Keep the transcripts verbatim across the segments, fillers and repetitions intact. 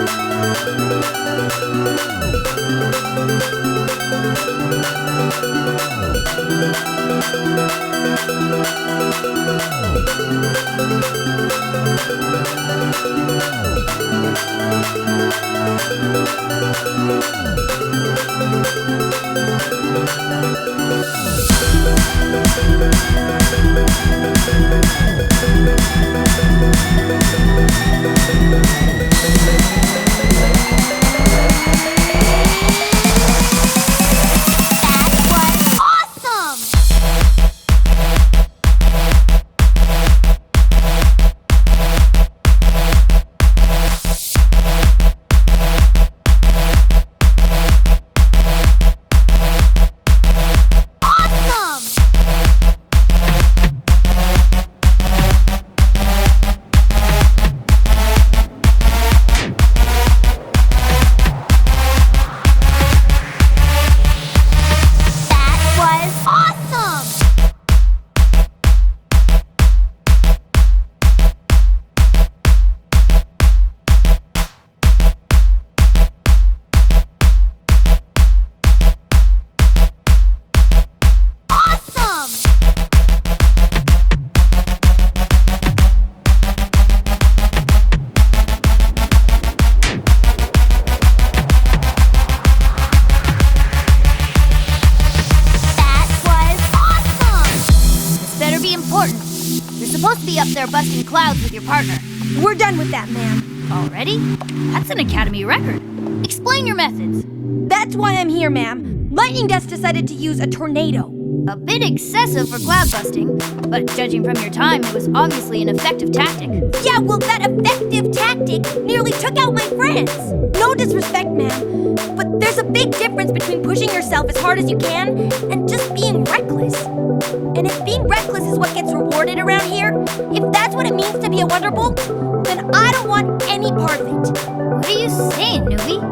Supposed to be up there busting clouds with your partner. We're done with that, ma'am. Already? That's an Academy record. Explain your methods. That's why I'm here, ma'am. Lightning Dust decided to use a tornado. A bit excessive for cloud busting, but judging from your time, it was obviously an effective tactic. Yeah, well, that effective tactic nearly took out my friends. No disrespect, ma'am, but there's a big difference between pushing yourself as hard as you can and just being reckless. And if being reckless is what gets rewarded around here, if that's what it means to be a Wonderbolt, then I don't want any part of it. What are you saying, newbie?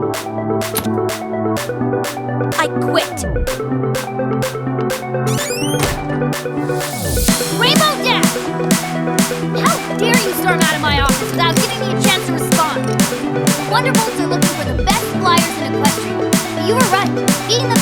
I quit. Rainbow Dash! How dare you storm out of my office without giving me a chance to respond? Wonderbolts are looking for the best flyers in Equestria. But you were right. Being the